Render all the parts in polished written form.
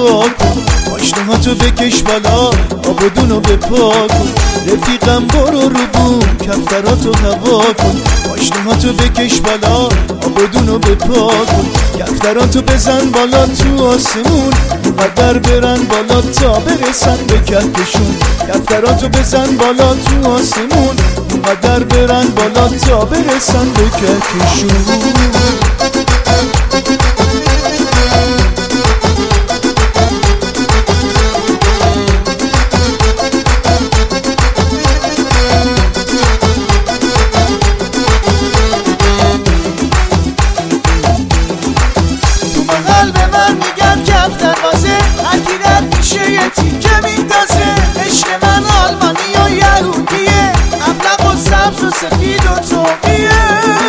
نگاه کن، آشناهاتو بکش بالا آبادونو بپا کن. رفیقم برو رو بوم کفتراتو هوا کن، آشناهاتو بکش بالا آبادونو بپا کن. کفتراتو بزن بالا تو آسمون، اونقدر برن بالا تا برسن به کهکشون. کفتراتو بزن بالا تو آسمون، اونقدر برن بالا تا برسن به کهکشون. قلب من میگن کفتر بازه، هر کی رد میشه یه تیکه میندازه. عشق من آلمانی و یهودیه، ابلق و سبز و سفید و توقیه.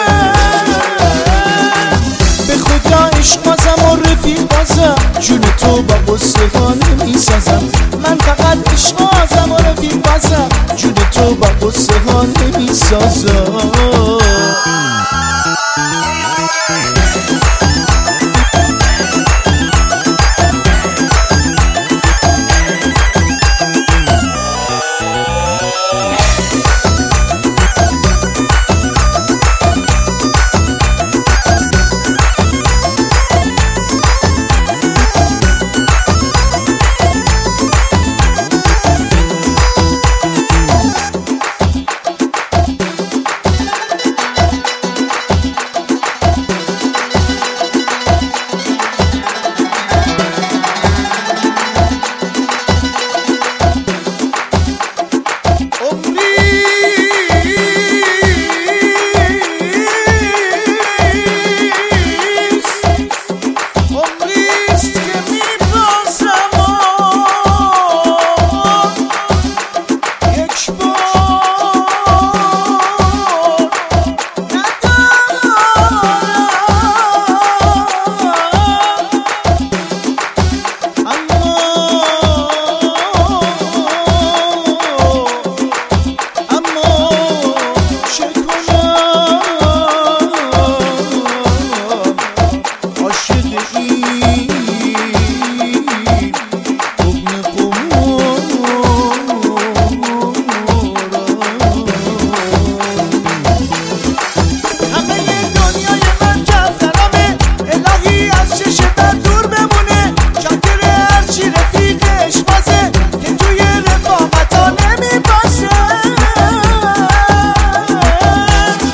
به خدا عشق بازم و رفیق بازم، جون تو با قصه ها نمیسازم. من فقط عشق بازم و رفیق بازم، جون تو با قصه ها نمیسازم.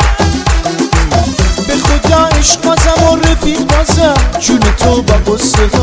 جون تو با قصه